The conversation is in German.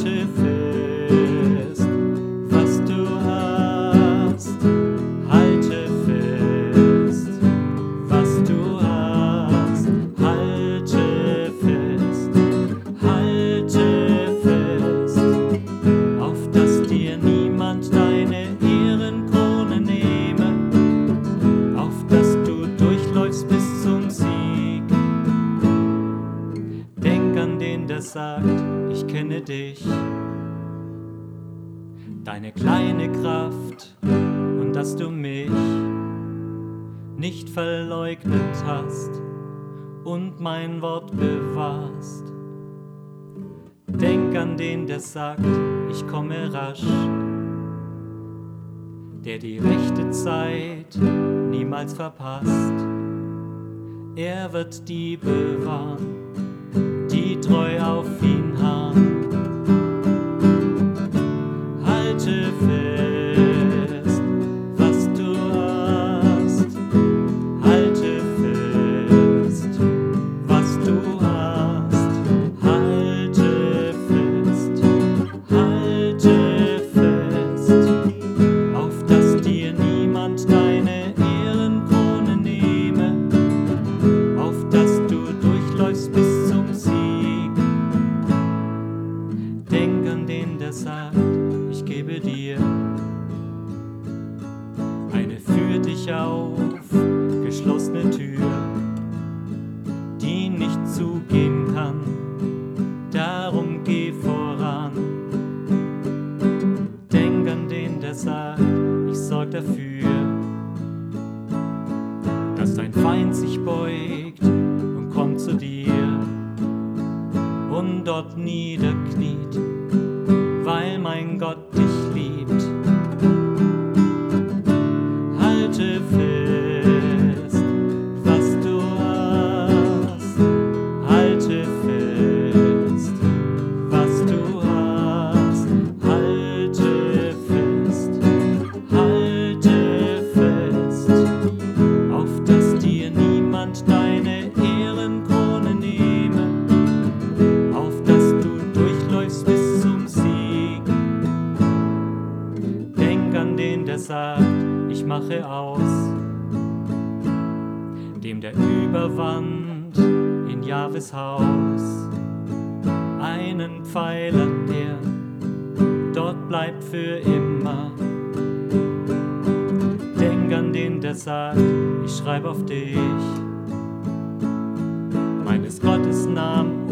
Halte fest, was du hast. Halte fest, was du hast. Halte fest, auf dass dir niemand deine Ehrenkrone nehme, auf dass du durchläufst bis zum Sieg. Denk an den, der sagt, ich kenne dich, deine kleine Kraft und dass du mich nicht verleugnet hast und mein Wort bewahrst. Denk an den, der sagt, ich komme rasch, der die rechte Zeit niemals verpasst. Er wird die bewahren, die treu auf ihn harren. Halte fest, was du hast. Halte fest, was du hast. Halte fest, auf dass dir niemand deine Ehrenkrone nehme, auf dass du durchläufst bis zum Sieg. Denk an den, der sagt, ich gebe dir eine für dich aufgeschlossene Tür, die nicht zugehen kann, darum geh voran. Denk an den, der sagt, ich sorg dafür, dass dein Feind sich beugt und kommt zu dir und dort niederkniet, weil mein Gott dich liebt. Halte fest, was du hast. Halte fest, was du hast. Halte fest, auf dass dir niemand deine Ehrenkrone nehme, auf dass du durchläufst bis zum Sieg. Denk an den, der sagt, ich mache aus dem, der überwand in Jahwes Haus, einen Pfeiler, der dort bleibt für immer. Denk an den, der sagt, ich schreibe auf dich meines Gottes Namen